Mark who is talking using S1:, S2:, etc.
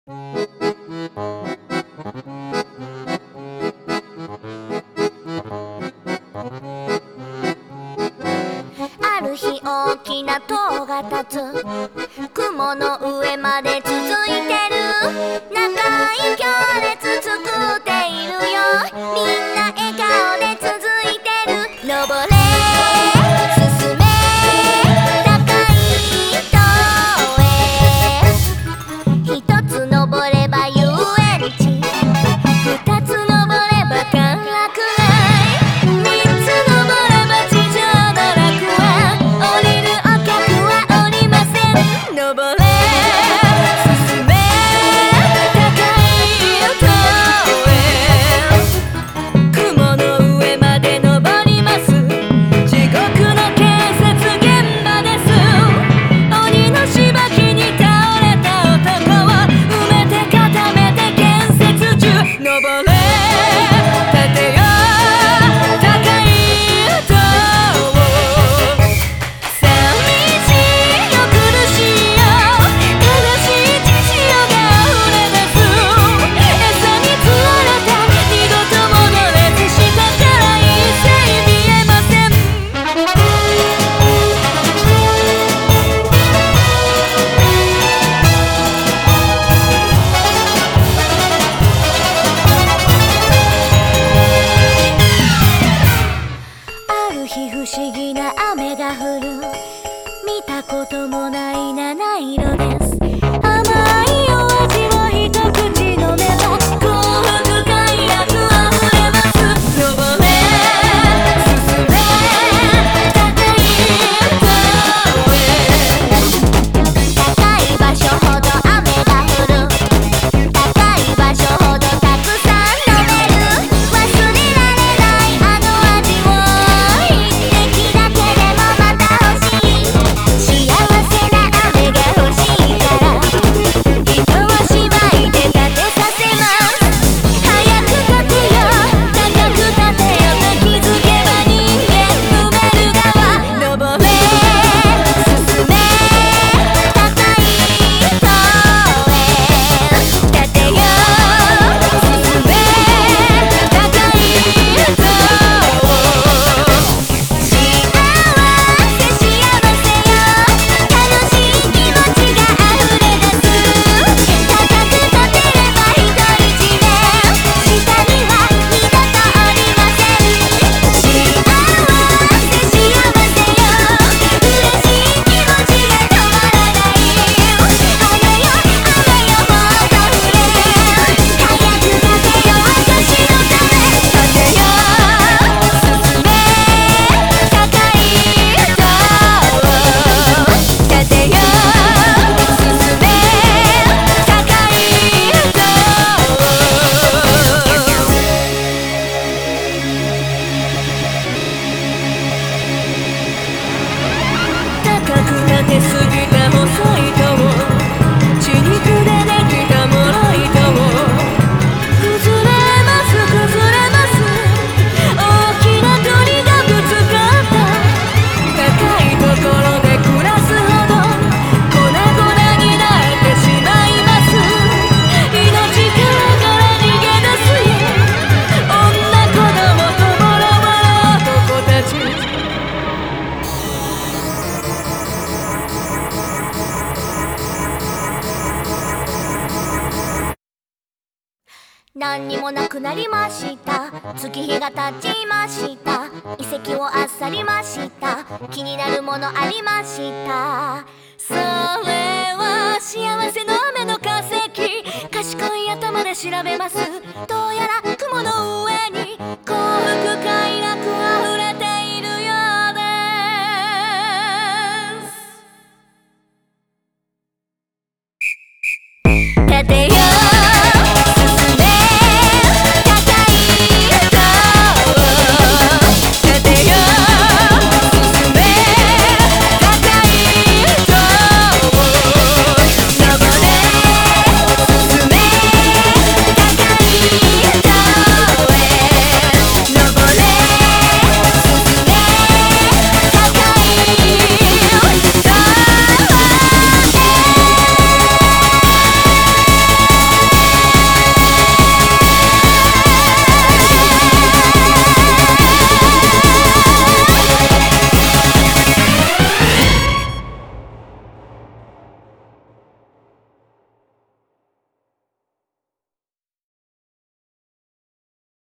S1: ある日大きな塔が立つ、雲の上まで続いてる、長い行列作っているよ、みんな笑顔で続いてる。登れ進め高い塔へ、一つ登れば遊園地、二つ登れば歓楽街、三つ登れば地上の楽園、降りるお客は降りません。登れ進め高い塔へ、雲の上まで登ります、地獄の建設現場です。鬼のしばきに倒れた男を埋めて固めて建設中。登れ立てよ高い塔を、寂しいよ苦しいよ悲しい血潮が溢れ出す、餌に釣られて二度と戻れず、下から一切見えません。ある日不思議な雨が降る、見たこともない七色です。甘いお味を一口飲めば幸福快楽あふれます。登れ進め高い塔へ、高い場所ほど雨が降る、高い場所ほどたくさん飲める、忘れられないあの味を一滴だけでもまた欲しい、幸せな雨が欲しいから、人を縛いて立てさせます。早く立てよ高く立てよと気づけば人間踏める側、登れ進め高い塔へ、立てよ進め高い塔を、幸せ幸せよ楽しい気持ちが溢れ出す、高く立てれば独り占め、下には二度と降りません。幸せ幸せよ嬉しい気持ちが止まらない、雨よ雨よもっと降れ、早く立てよ私のため、立てよ進め高い塔を、立てよ進め高い塔高く立てすぎた細い塔を、血肉でできた脆い塔を、崩れます崩れます、大きな鳥がぶつかった、高いところで暮らすほど粉々になってしまいます、命から逃げ出すよ女子供とボロボロ男たち。何にもなくなりました、月日が経ちました、遺跡をあっさりました、気になるものありました。それは幸せの雨の化石、賢い頭で調べます、どうやら雲の上に幸福快楽あふれているようです。立て